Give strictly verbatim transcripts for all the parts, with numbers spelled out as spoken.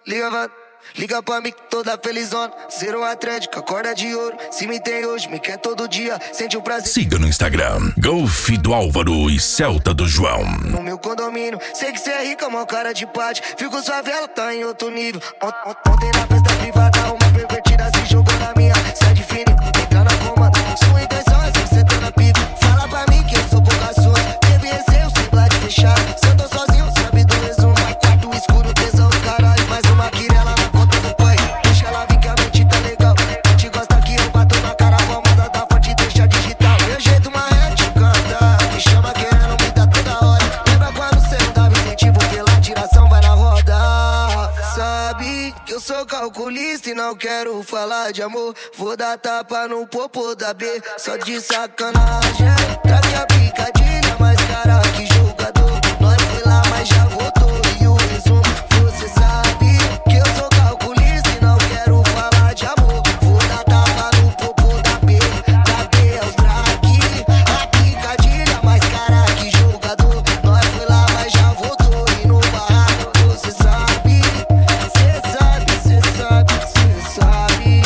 liga, vai. Liga pra mim toda felizona, zero atlética, corda de ouro. Se me tem hoje, me quer todo dia, sente o prazer. Siga no Instagram, Golf do Álvaro e Celta do João. No meu condomínio, sei que cê é rica, mó cara de pátio. Fico sua vela, tá em outro nível. Ont- ont- Ontem na festa privada, uma pervertida se jogou na minha. Sai de fino, entra na comanda. Sua intenção é ser cê tá na pica. Fala pra mim que eu sou pouca sua. Teve receio, sem blade fechado. Se eu tô sozinho, sabe do resumo. Quarto escuro, tesão do caralho. Mais uma quirela na conta do pai. Deixa ela vir que a mente tá legal. A gente gosta que eu bato na cara. A pomada da fonte deixa digital. Meu jeito marrete canta. Me chama querendo me dar toda hora. Lembra quando cê não dava incentivo? Pela tiração vai na roda. Sabe que eu sou calculista e não quero falar de amor. Vou dar tapa no popo da B, só de sacanagem. Traque a picadilha mais cara que jogador. Nós foi lá, mas já voltou. E o resumo, você sabe que eu sou calculista e não quero falar de amor. Vou dar tapa no popo da B, da B é os traque. A picadilha mais cara que jogador. Nós foi lá, mas já voltou. E no barraco, você sabe. Cê sabe, cê sabe, cê sabe.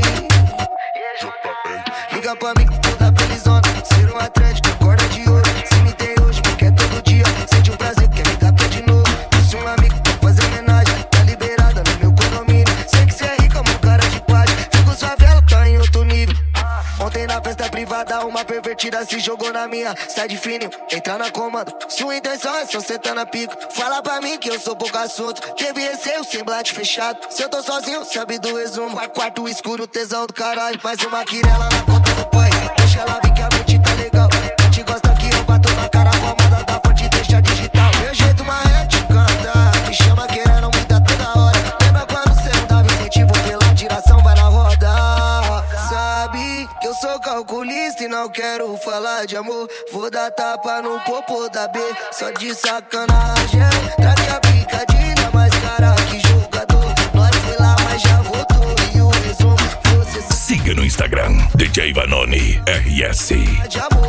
Liga pra mim toda felizona, ser um atlético, corda de ouro. Se me tem hoje, me quer todo dia, sente um prazer, quer me dar pra de novo. Disse um amigo pra fazer homenagem, tá liberada no meu condomínio. Sei que cê é rica, mó cara de pátio. Fico sua vela, tá em outro nível. Ontem na festa privada, uma pervertida se jogou na minha. Sai de fininho, entra na comanda. Sua intenção é só cê tá na pico. Fala pra mim que eu sou pouco assunto. Teve receio, sem blade fechado. Se eu tô sozinho, sabe do resumo. Quarto escuro, tesão do caralho. Mais uma quirela na conta do pai. Deixa ela vir que a mente tá legal. A gente gosta que eu bato na cara. A pomada da fonte deixa digital. Meu jeito marrete canta. Me chama querendo me dar toda hora. Lembra quando cê não dava incentivo? Pela tiração vai na roda. Sabe que eu sou calculista e não quero falar de amor. Vou dar tapa no popo da B, só de sacanagem. Traque a picadilha mais cara que jogador. Nós foi lá, mas já voltou. E o resumo, você sabe Siga no Instagram, D J Vanoni R S. de amor.